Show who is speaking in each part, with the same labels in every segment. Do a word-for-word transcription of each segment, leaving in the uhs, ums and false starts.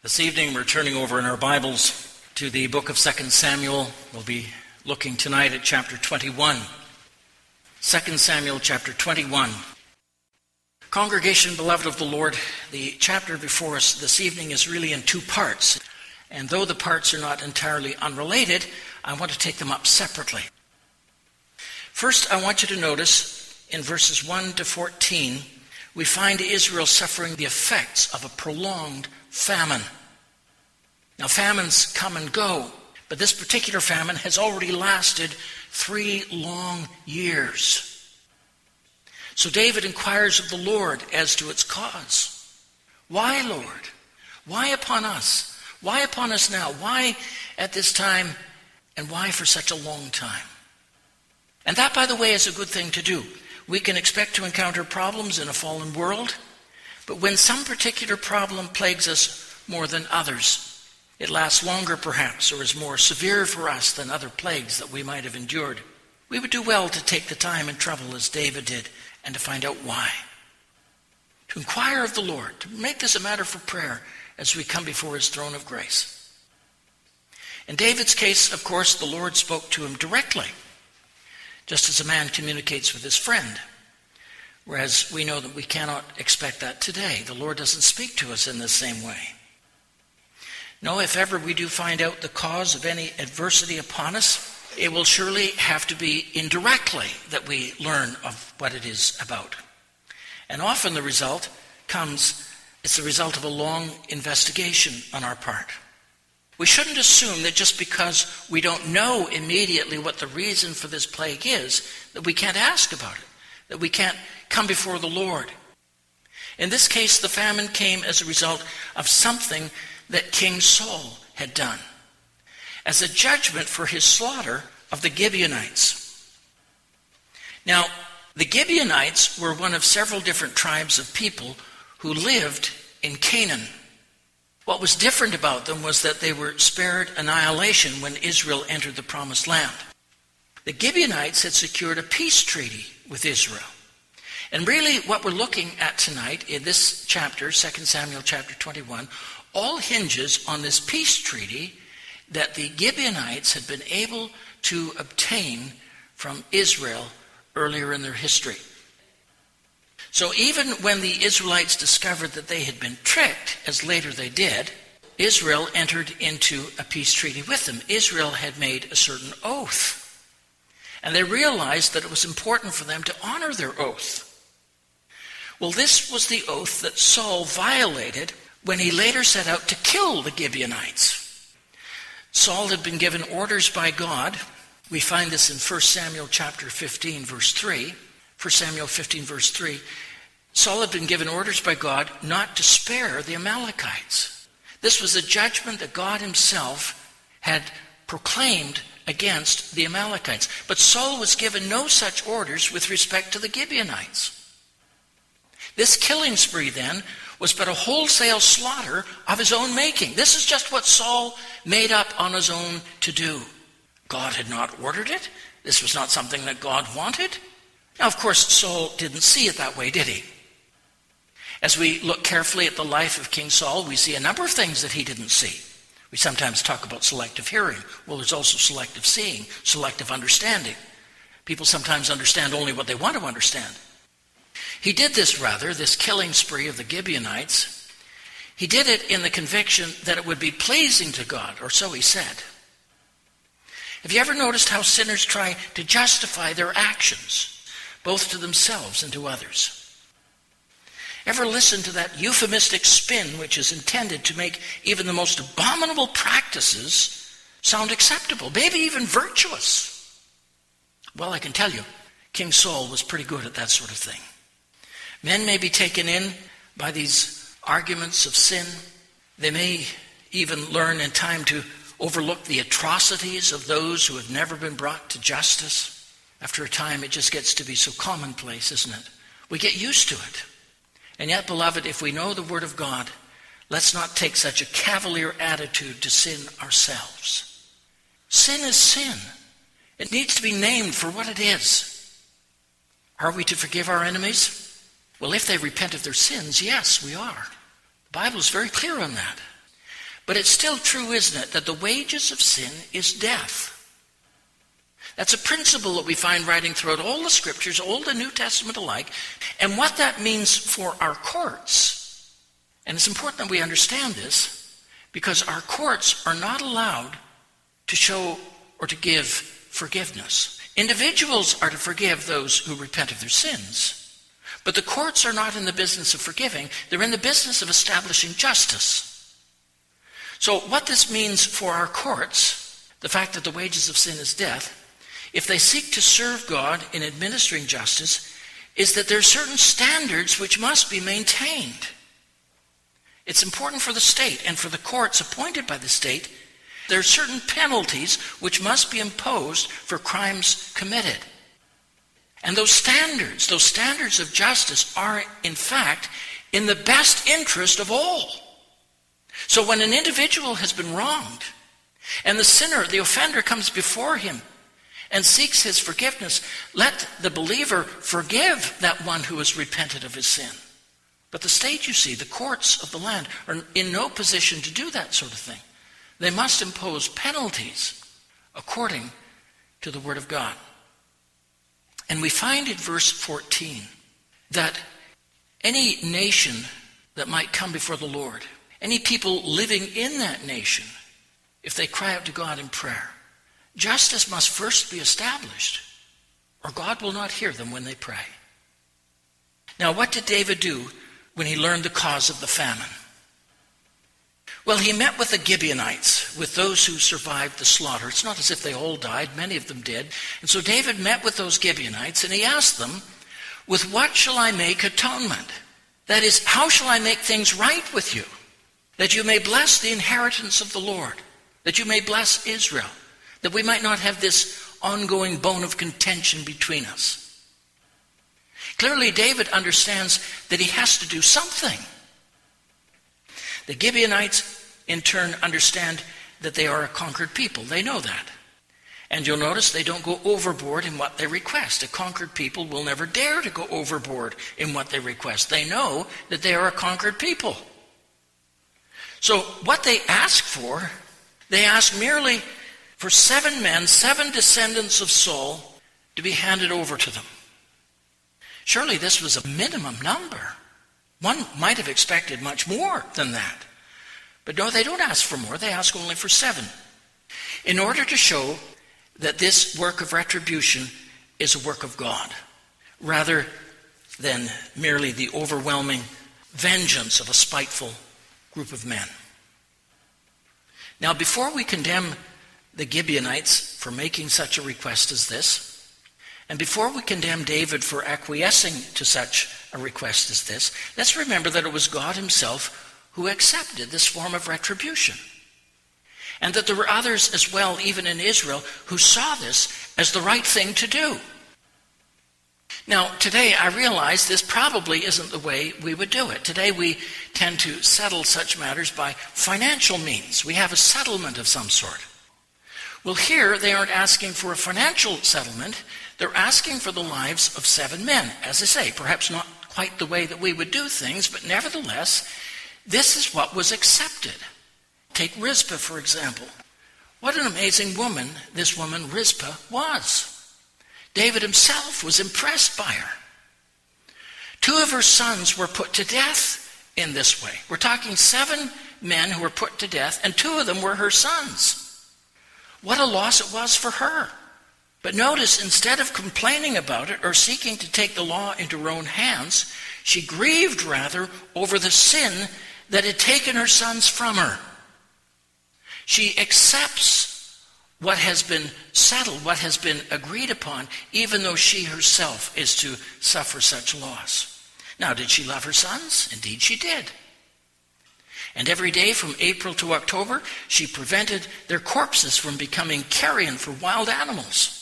Speaker 1: This evening we're turning over in our Bibles to the book of Second Samuel. We'll be looking tonight at chapter twenty-one. Second Samuel chapter twenty-one. Congregation, beloved of the Lord, the chapter before us this evening is really in two parts. And though the parts are not entirely unrelated, I want to take them up separately. First, I want you to notice in verses one to fourteen, we find Israel suffering the effects of a prolonged famine. Now, famines come and go, but this particular famine has already lasted three long years. So David inquires of the Lord as to its cause. Why, Lord? Why upon us? Why upon us now? Why at this time, and why for such a long time? And that, by the way, is a good thing to do. We can expect to encounter problems in a fallen world, but when some particular problem plagues us more than others, it lasts longer perhaps, or is more severe for us than other plagues that we might have endured, we would do well to take the time and trouble as David did and to find out why. To inquire of the Lord, to make this a matter for prayer as we come before his throne of grace. In David's case, of course, the Lord spoke to him directly, just as a man communicates with his friend. Whereas we know that we cannot expect that today. The Lord doesn't speak to us in the same way. No, if ever we do find out the cause of any adversity upon us, it will surely have to be indirectly that we learn of what it is about. And often the result comes, it's the result of a long investigation on our part. We shouldn't assume that just because we don't know immediately what the reason for this plague is, that we can't ask about it, that we can't come before the Lord. In this case, the famine came as a result of something that King Saul had done, as a judgment for his slaughter of the Gibeonites. Now, the Gibeonites were one of several different tribes of people who lived in Canaan. What was different about them was that they were spared annihilation when Israel entered the Promised Land. The Gibeonites had secured a peace treaty with Israel. And really what we're looking at tonight in this chapter, Second Samuel chapter twenty-one, all hinges on this peace treaty that the Gibeonites had been able to obtain from Israel earlier in their history. So even when the Israelites discovered that they had been tricked, as later they did, Israel entered into a peace treaty with them. Israel had made a certain oath. And they realized that it was important for them to honor their oath. Well, this was the oath that Saul violated when he later set out to kill the Gibeonites. Saul had been given orders by God. We find this in First Samuel chapter fifteen, verse three. First Samuel fifteen, verse three. Saul had been given orders by God not to spare the Amalekites. This was a judgment that God himself had proclaimed against the Amalekites. But Saul was given no such orders with respect to the Gibeonites. This killing spree, then, was but a wholesale slaughter of his own making. This is just what Saul made up on his own to do. God had not ordered it. This was not something that God wanted. Now, of course, Saul didn't see it that way, did he? As we look carefully at the life of King Saul, we see a number of things that he didn't see. We sometimes talk about selective hearing. Well, there's also selective seeing, selective understanding. People sometimes understand only what they want to understand. He did this, rather, this killing spree of the Gibeonites. He did it in the conviction that it would be pleasing to God, or so he said. Have you ever noticed how sinners try to justify their actions, both to themselves and to others? Ever listen to that euphemistic spin which is intended to make even the most abominable practices sound acceptable, maybe even virtuous? Well, I can tell you, King Saul was pretty good at that sort of thing. Men may be taken in by these arguments of sin. They may even learn in time to overlook the atrocities of those who have never been brought to justice. After a time, it just gets to be so commonplace, isn't it? We get used to it. And yet, beloved, if we know the Word of God, let's not take such a cavalier attitude to sin ourselves. Sin is sin. It needs to be named for what it is. Are we to forgive our enemies? Well, if they repent of their sins, yes, we are. The Bible is very clear on that. But it's still true, isn't it, that the wages of sin is death. That's a principle that we find writing throughout all the scriptures, Old and New Testament alike, and what that means for our courts. And it's important that we understand this, because our courts are not allowed to show or to give forgiveness. Individuals are to forgive those who repent of their sins, but the courts are not in the business of forgiving. They're in the business of establishing justice. So what this means for our courts, the fact that the wages of sin is death, if they seek to serve God in administering justice, is that there are certain standards which must be maintained. It's important for the state and for the courts appointed by the state. There are certain penalties which must be imposed for crimes committed. And those standards, those standards of justice are, in fact, in the best interest of all. So when an individual has been wronged, and the sinner, the offender, comes before him and seeks his forgiveness, let the believer forgive that one who has repented of his sin. But the state, you see, the courts of the land are in no position to do that sort of thing. They must impose penalties according to the Word of God. And we find in verse fourteen that any nation that might come before the Lord, any people living in that nation, if they cry out to God in prayer, justice must first be established, or God will not hear them when they pray. Now, what did David do when he learned the cause of the famine? Well, he met with the Gibeonites, with those who survived the slaughter. It's not as if they all died. Many of them did. And so David met with those Gibeonites, and he asked them, with what shall I make atonement? That is, how shall I make things right with you? That you may bless the inheritance of the Lord, that you may bless Israel, that we might not have this ongoing bone of contention between us. Clearly, David understands that he has to do something. The Gibeonites, in turn, understand that they are a conquered people. They know that. And you'll notice they don't go overboard in what they request. A conquered people will never dare to go overboard in what they request. They know that they are a conquered people. So what they ask for, they ask merely for seven men, seven descendants of Saul, to be handed over to them. Surely this was a minimum number. One might have expected much more than that. But no, they don't ask for more. They ask only for seven. In order to show that this work of retribution is a work of God, rather than merely the overwhelming vengeance of a spiteful group of men. Now, before we condemn the Gibeonites for making such a request as this, and before we condemn David for acquiescing to such a request as this, let's remember that it was God himself who accepted this form of retribution. And that there were others as well, even in Israel, who saw this as the right thing to do. Now, today I realize this probably isn't the way we would do it. Today we tend to settle such matters by financial means. We have a settlement of some sort. Well, here they aren't asking for a financial settlement. They're asking for the lives of seven men. As I say, perhaps not quite the way that we would do things, but nevertheless, this is what was accepted. Take Rizpah, for example. What an amazing woman this woman Rizpah was. David himself was impressed by her. Two of her sons were put to death in this way. We're talking seven men who were put to death, and two of them were her sons. What a loss it was for her. But notice, instead of complaining about it or seeking to take the law into her own hands, she grieved rather over the sin that had taken her sons from her. She accepts what has been settled, what has been agreed upon, even though she herself is to suffer such loss. Now, did she love her sons? Indeed she did. And every day from April to October, she prevented their corpses from becoming carrion for wild animals.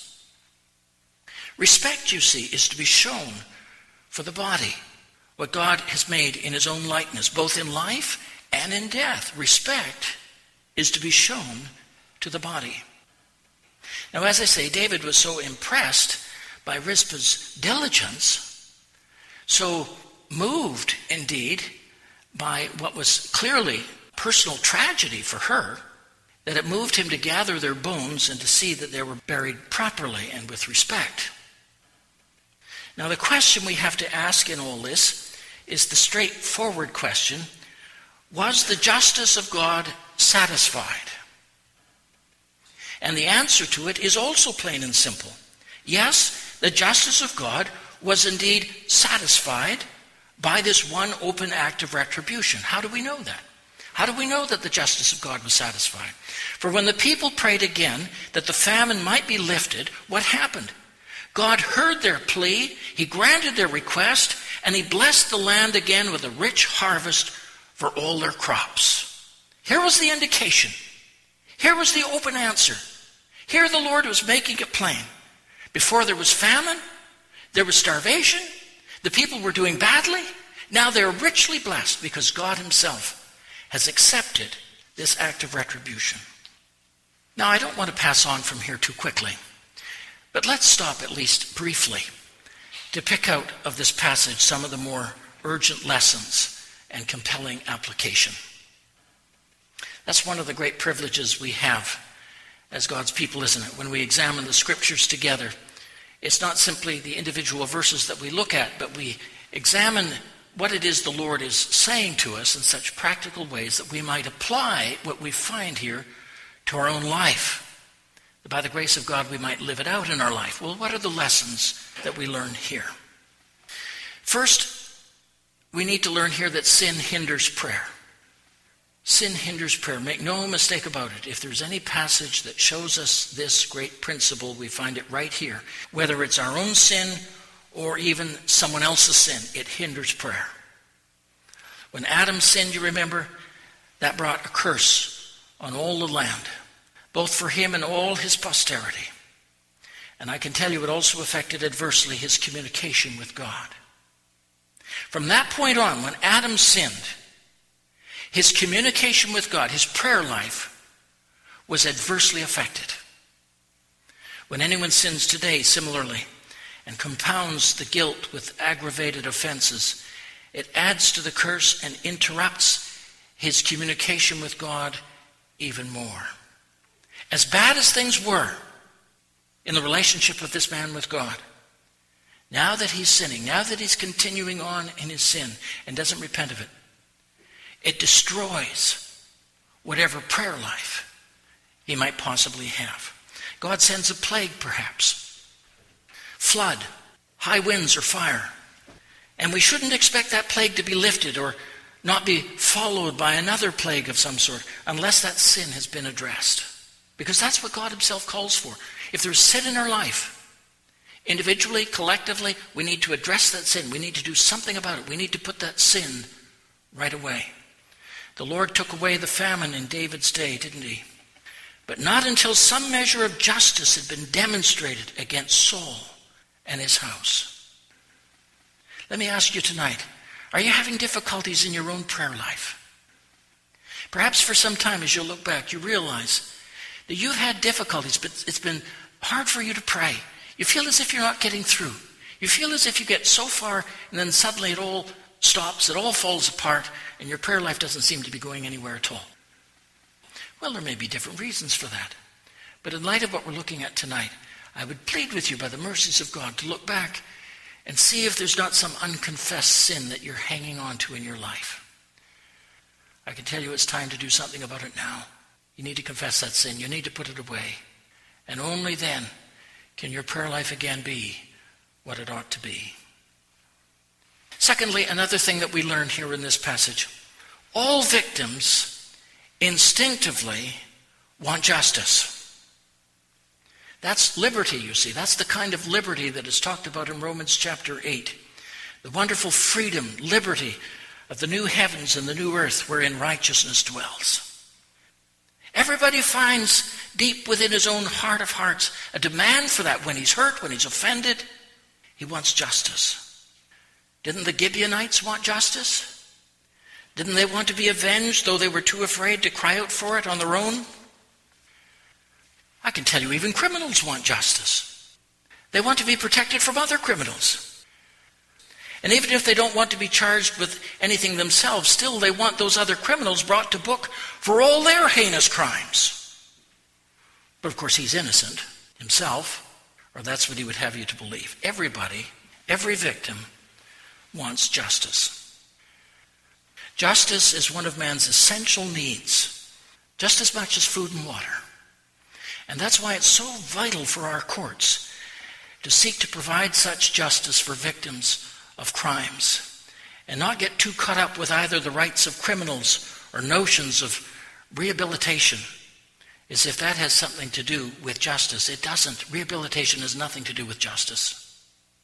Speaker 1: Respect, you see, is to be shown for the body, what God has made in his own likeness, both in life and in death. Respect is to be shown to the body. Now, as I say, David was so impressed by Rizpah's diligence, so moved indeed by what was clearly personal tragedy for her that it moved him to gather their bones and to see that they were buried properly and with respect. Now, the question we have to ask in all this is the straightforward question: was the justice of God satisfied? And the answer to it is also plain and simple. Yes, the justice of God was indeed satisfied by this one open act of retribution. How do we know that? How do we know that the justice of God was satisfied? For when the people prayed again that the famine might be lifted, what happened? God heard their plea, he granted their request, and he blessed the land again with a rich harvest for all their crops. Here was the indication. Here was the open answer. Here the Lord was making it plain. Before there was famine, there was starvation, the people were doing badly. Now they're richly blessed because God himself has accepted this act of retribution. Now, I don't want to pass on from here too quickly, but let's stop at least briefly to pick out of this passage some of the more urgent lessons and compelling application. That's one of the great privileges we have as God's people, isn't it? When we examine the scriptures together, it's not simply the individual verses that we look at, but we examine what it is the Lord is saying to us in such practical ways that we might apply what we find here to our own life. That by the grace of God we might live it out in our life. Well, what are the lessons that we learn here? First, we need to learn here that sin hinders prayer. Sin hinders prayer. Make no mistake about it. If there's any passage that shows us this great principle, we find it right here. Whether it's our own sin or even someone else's sin, it hinders prayer. When Adam sinned, you remember, that brought a curse on all the land, both for him and all his posterity. And I can tell you it also affected adversely his communication with God. From that point on, when Adam sinned, his communication with God, his prayer life, was adversely affected. When anyone sins today, similarly, and compounds the guilt with aggravated offenses, it adds to the curse and interrupts his communication with God even more. As bad as things were in the relationship of this man with God, now that he's sinning, now that he's continuing on in his sin and doesn't repent of it, it destroys whatever prayer life he might possibly have. God sends a plague, perhaps. Flood, high winds or fire. And we shouldn't expect that plague to be lifted or not be followed by another plague of some sort unless that sin has been addressed. Because that's what God himself calls for. If there's sin in our life, individually, collectively, we need to address that sin. We need to do something about it. We need to put that sin right away. The Lord took away the famine in David's day, didn't he? But not until some measure of justice had been demonstrated against Saul and his house. Let me ask you tonight, are you having difficulties in your own prayer life? Perhaps for some time as you look back, you realize that you've had difficulties, but it's been hard for you to pray. You feel as if you're not getting through. You feel as if you get so far and then suddenly it all stops, it all falls apart, and your prayer life doesn't seem to be going anywhere at all. Well, there may be different reasons for that. But in light of what we're looking at tonight, I would plead with you by the mercies of God to look back and see if there's not some unconfessed sin that you're hanging on to in your life. I can tell you it's time to do something about it now. You need to confess that sin. You need to put it away. And only then can your prayer life again be what it ought to be. Secondly, another thing that we learn here in this passage, all victims instinctively want justice. That's liberty, you see. That's the kind of liberty that is talked about in Romans chapter eight. The wonderful freedom, liberty of the new heavens and the new earth wherein righteousness dwells. Everybody finds deep within his own heart of hearts a demand for that when he's hurt, when he's offended. He wants justice. Didn't the Gibeonites want justice? Didn't they want to be avenged, though they were too afraid to cry out for it on their own? I can tell you even criminals want justice. They want to be protected from other criminals. And even if they don't want to be charged with anything themselves, still they want those other criminals brought to book for all their heinous crimes. But of course he's innocent himself, or that's what he would have you to believe. Everybody, every victim wants justice. Justice is one of man's essential needs, just as much as food and water. And that's why it's so vital for our courts to seek to provide such justice for victims of crimes and not get too caught up with either the rights of criminals or notions of rehabilitation, as if that has something to do with justice. It doesn't. Rehabilitation has nothing to do with justice.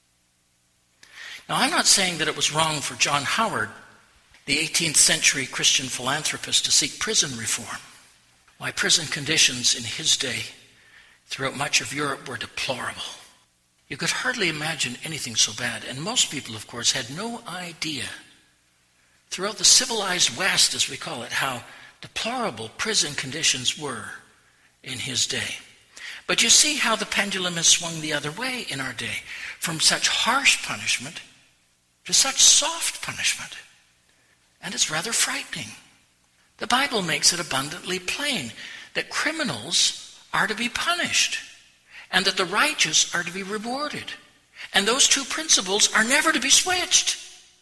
Speaker 1: Now, I'm not saying that it was wrong for John Howard, the eighteenth century Christian philanthropist, to seek prison reform. Why, prison conditions in his day throughout much of Europe were deplorable. You could hardly imagine anything so bad. And most people, of course, had no idea throughout the civilized West, as we call it, how deplorable prison conditions were in his day. But you see how the pendulum has swung the other way in our day, from such harsh punishment to such soft punishment. And it's rather frightening. The Bible makes it abundantly plain that criminals are to be punished and that the righteous are to be rewarded. And those two principles are never to be switched.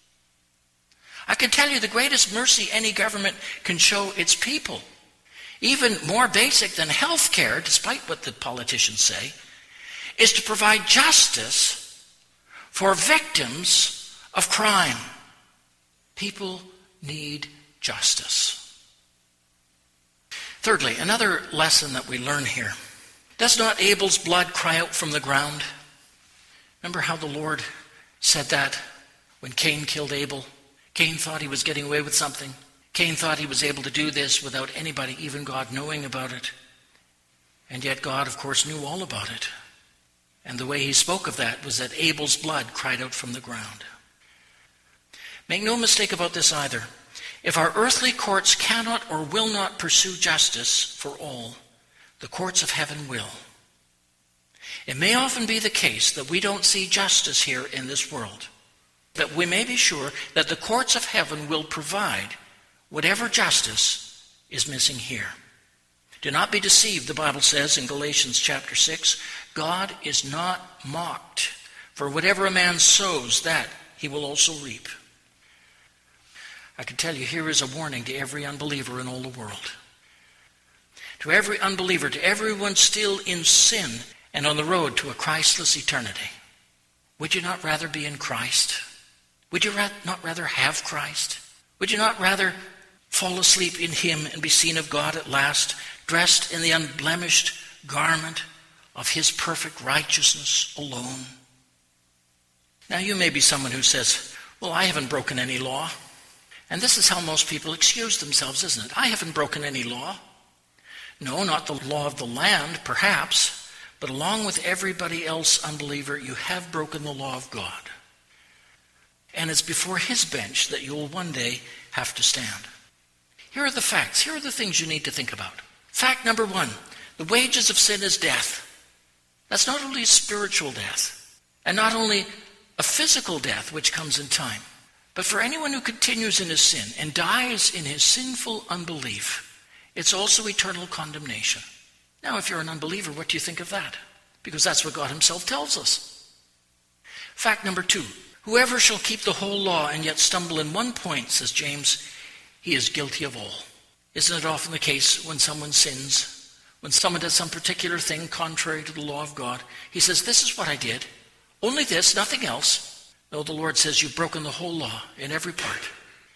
Speaker 1: I can tell you the greatest mercy any government can show its people, even more basic than health care, despite what the politicians say, is to provide justice for victims of crime. People need justice. Thirdly, another lesson that we learn here. Does not Abel's blood cry out from the ground? Remember how the Lord said that when Cain killed Abel? Cain thought he was getting away with something. Cain thought he was able to do this without anybody, even God, knowing about it. And yet God, of course, knew all about it. And the way he spoke of that was that Abel's blood cried out from the ground. Make no mistake about this either. If our earthly courts cannot or will not pursue justice for all, the courts of heaven will. It may often be the case that we don't see justice here in this world, that we may be sure that the courts of heaven will provide whatever justice is missing here. Do not be deceived, the Bible says in Galatians chapter six, God is not mocked, for whatever a man sows, that he will also reap. I can tell you, here is a warning to every unbeliever in all the world. To every unbeliever, to everyone still in sin and on the road to a Christless eternity. Would you not rather be in Christ? Would you not rather have Christ? Would you not rather fall asleep in him and be seen of God at last, dressed in the unblemished garment of his perfect righteousness alone? Now, you may be someone who says, well, I haven't broken any law. And this is how most people excuse themselves, isn't it? I haven't broken any law. No, not the law of the land, perhaps, but along with everybody else, unbeliever, you have broken the law of God. And it's before his bench that you'll one day have to stand. Here are the facts. Here are the things you need to think about. Fact number one, the wages of sin is death. That's not only a spiritual death, and not only a physical death, which comes in time, but for anyone who continues in his sin and dies in his sinful unbelief, it's also eternal condemnation. Now, if you're an unbeliever, what do you think of that? Because that's what God himself tells us. Fact number two, whoever shall keep the whole law and yet stumble in one point, says James, he is guilty of all. Isn't it often the case when someone sins, when someone does some particular thing contrary to the law of God, he says, this is what I did, only this, nothing else. No, the Lord says you've broken the whole law in every part.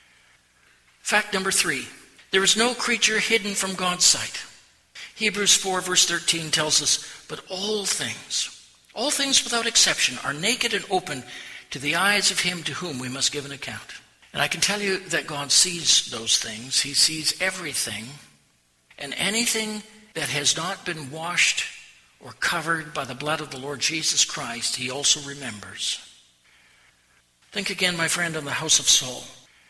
Speaker 1: Fact number three, there is no creature hidden from God's sight. Hebrews four verse thirteen tells us, but all things, all things without exception, are naked and open to the eyes of him to whom we must give an account. And I can tell you that God sees those things. He sees everything. And anything that has not been washed or covered by the blood of the Lord Jesus Christ, he also remembers. Think again, my friend, on the house of Saul.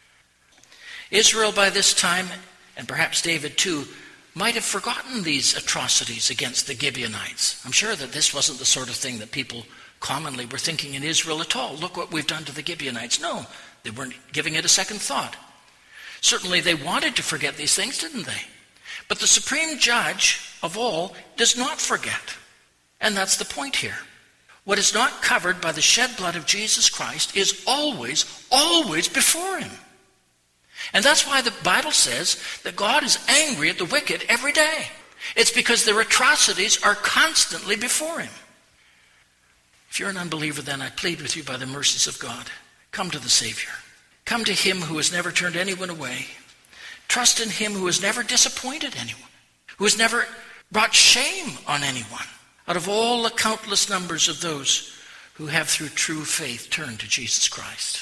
Speaker 1: Israel by this time, and perhaps David too, might have forgotten these atrocities against the Gibeonites. I'm sure that this wasn't the sort of thing that people commonly were thinking in Israel at all. Look what we've done to the Gibeonites. No, they weren't giving it a second thought. Certainly they wanted to forget these things, didn't they? But the supreme judge of all does not forget. And that's the point here. What is not covered by the shed blood of Jesus Christ is always, always before him. And that's why the Bible says that God is angry at the wicked every day. It's because their atrocities are constantly before him. If you're an unbeliever, then I plead with you by the mercies of God, come to the Savior. Come to him who has never turned anyone away. Trust in him who has never disappointed anyone, who has never brought shame on anyone, out of all the countless numbers of those who have through true faith turned to Jesus Christ.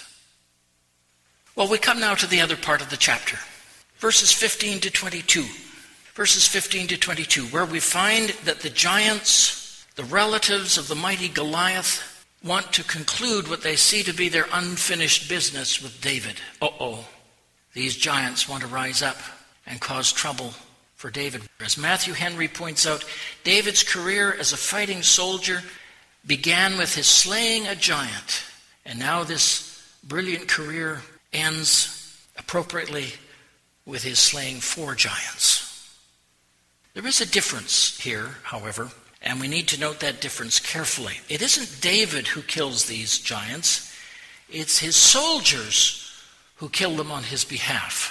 Speaker 1: Well, we come now to the other part of the chapter, verses fifteen to twenty-two. Verses fifteen to twenty-two, where we find that the giants, the relatives of the mighty Goliath, want to conclude what they see to be their unfinished business with David. Uh-oh. These giants want to rise up and cause trouble for David. As Matthew Henry points out, David's career as a fighting soldier began with his slaying a giant, and now this brilliant career ends appropriately with his slaying four giants. There is a difference here, however, and we need to note that difference carefully. It isn't David who kills these giants, it's his soldiers who kill them on his behalf.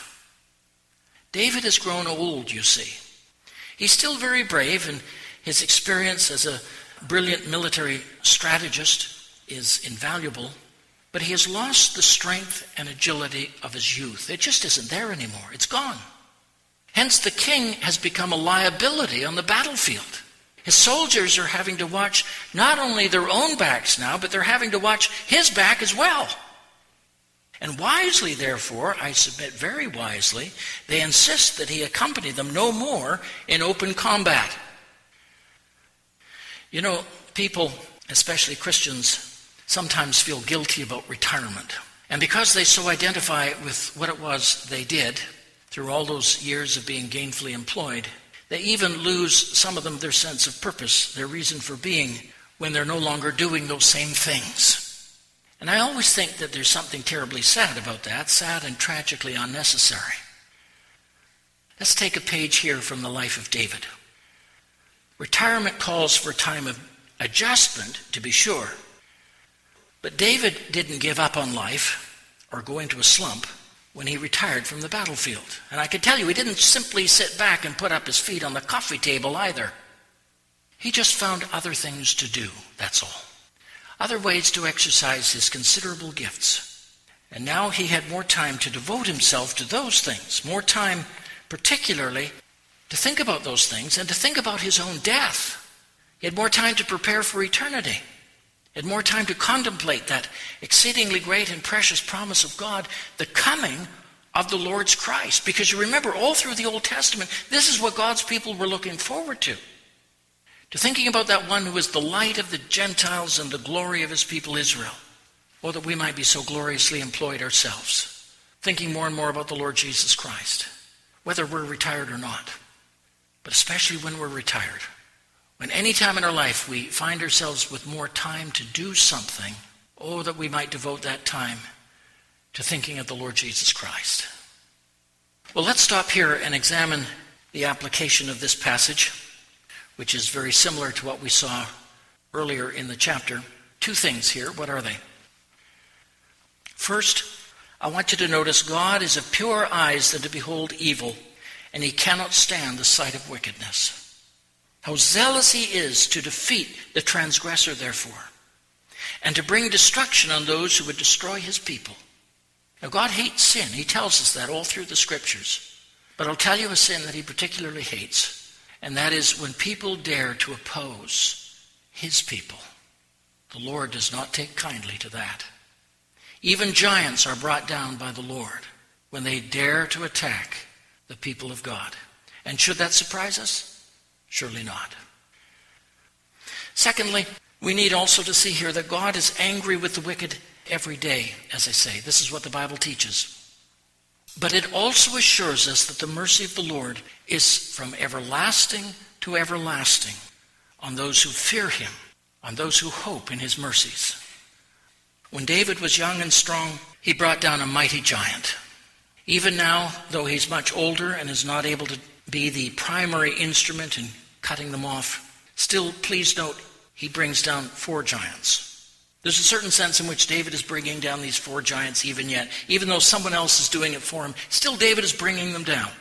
Speaker 1: David has grown old, you see. He's still very brave, and his experience as a brilliant military strategist is invaluable, but he has lost the strength and agility of his youth. It just isn't there anymore. It's gone. Hence, the king has become a liability on the battlefield. His soldiers are having to watch not only their own backs now, but they're having to watch his back as well. And wisely, therefore, I submit very wisely, they insist that he accompany them no more in open combat. You know, people, especially Christians, sometimes feel guilty about retirement. And because they so identify with what it was they did through all those years of being gainfully employed, they even lose, some of them, their sense of purpose, their reason for being, when they're no longer doing those same things. And I always think that there's something terribly sad about that, sad and tragically unnecessary. Let's take a page here from the life of David. Retirement calls for a time of adjustment, to be sure. But David didn't give up on life or go into a slump when he retired from the battlefield. And I can tell you, he didn't simply sit back and put up his feet on the coffee table either. He just found other things to do, that's all. Other ways to exercise his considerable gifts. And now he had more time to devote himself to those things, more time particularly to think about those things and to think about his own death. He had more time to prepare for eternity. He had more time to contemplate that exceedingly great and precious promise of God, the coming of the Lord's Christ. Because you remember, all through the Old Testament, this is what God's people were looking forward to. To thinking about that one who is the light of the Gentiles and the glory of his people Israel. Oh, that we might be so gloriously employed ourselves, thinking more and more about the Lord Jesus Christ, whether we're retired or not, but especially when we're retired. When any time in our life we find ourselves with more time to do something, oh, that we might devote that time to thinking of the Lord Jesus Christ. Well, let's stop here and examine the application of this passage, which is very similar to what we saw earlier in the chapter. Two things here. What are they? First, I want you to notice God is of purer eyes than to behold evil, and he cannot stand the sight of wickedness. How zealous he is to defeat the transgressor, therefore, and to bring destruction on those who would destroy his people. Now, God hates sin. He tells us that all through the Scriptures. But I'll tell you a sin that he particularly hates. And that is when people dare to oppose his people. The Lord does not take kindly to that. Even giants are brought down by the Lord when they dare to attack the people of God. And should that surprise us? Surely not. Secondly, we need also to see here that God is angry with the wicked every day, as I say. This is what the Bible teaches. But it also assures us that the mercy of the Lord is from everlasting to everlasting on those who fear him, on those who hope in his mercies. When David was young and strong, he brought down a mighty giant. Even now, though he's much older and is not able to be the primary instrument in cutting them off, still, please note, he brings down four giants. There's a certain sense in which David is bringing down these four giants even yet. Even though someone else is doing it for him, still David is bringing them down.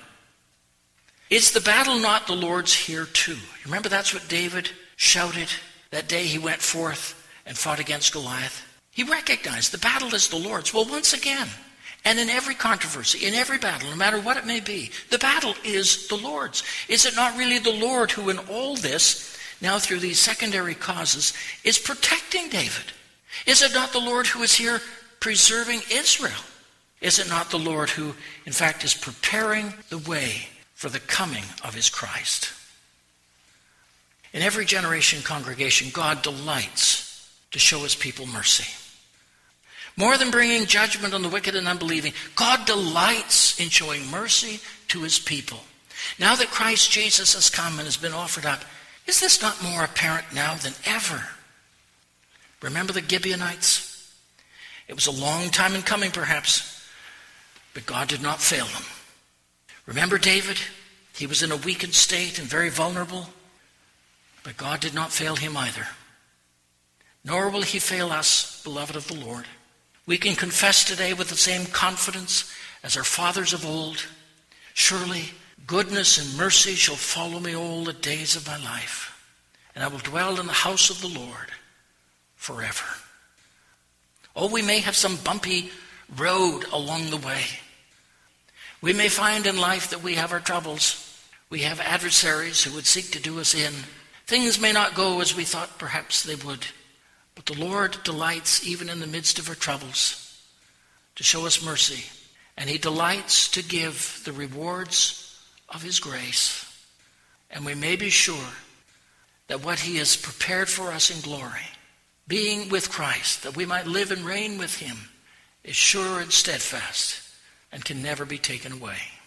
Speaker 1: Is the battle not the Lord's here too? Remember, that's what David shouted that day he went forth and fought against Goliath. He recognized the battle is the Lord's. Well, once again, and in every controversy, in every battle, no matter what it may be, the battle is the Lord's. Is it not really the Lord who in all this, now through these secondary causes, is protecting David? Is it not the Lord who is here preserving Israel? Is it not the Lord who, in fact, is preparing the way for the coming of his Christ? In every generation congregation, God delights to show his people mercy. More than bringing judgment on the wicked and unbelieving, God delights in showing mercy to his people. Now that Christ Jesus has come and has been offered up, is this not more apparent now than ever? Remember the Gibeonites? It was a long time in coming, perhaps, but God did not fail them. Remember David? He was in a weakened state and very vulnerable, but God did not fail him either. Nor will he fail us, beloved of the Lord. We can confess today with the same confidence as our fathers of old, surely goodness and mercy shall follow me all the days of my life, and I will dwell in the house of the Lord forever. Oh, we may have some bumpy road along the way. We may find in life that we have our troubles. We have adversaries who would seek to do us in. Things may not go as we thought perhaps they would. But the Lord delights, even in the midst of our troubles, to show us mercy. And he delights to give the rewards of his grace. And we may be sure that what he has prepared for us in glory, being with Christ, that we might live and reign with him, is sure and steadfast and can never be taken away.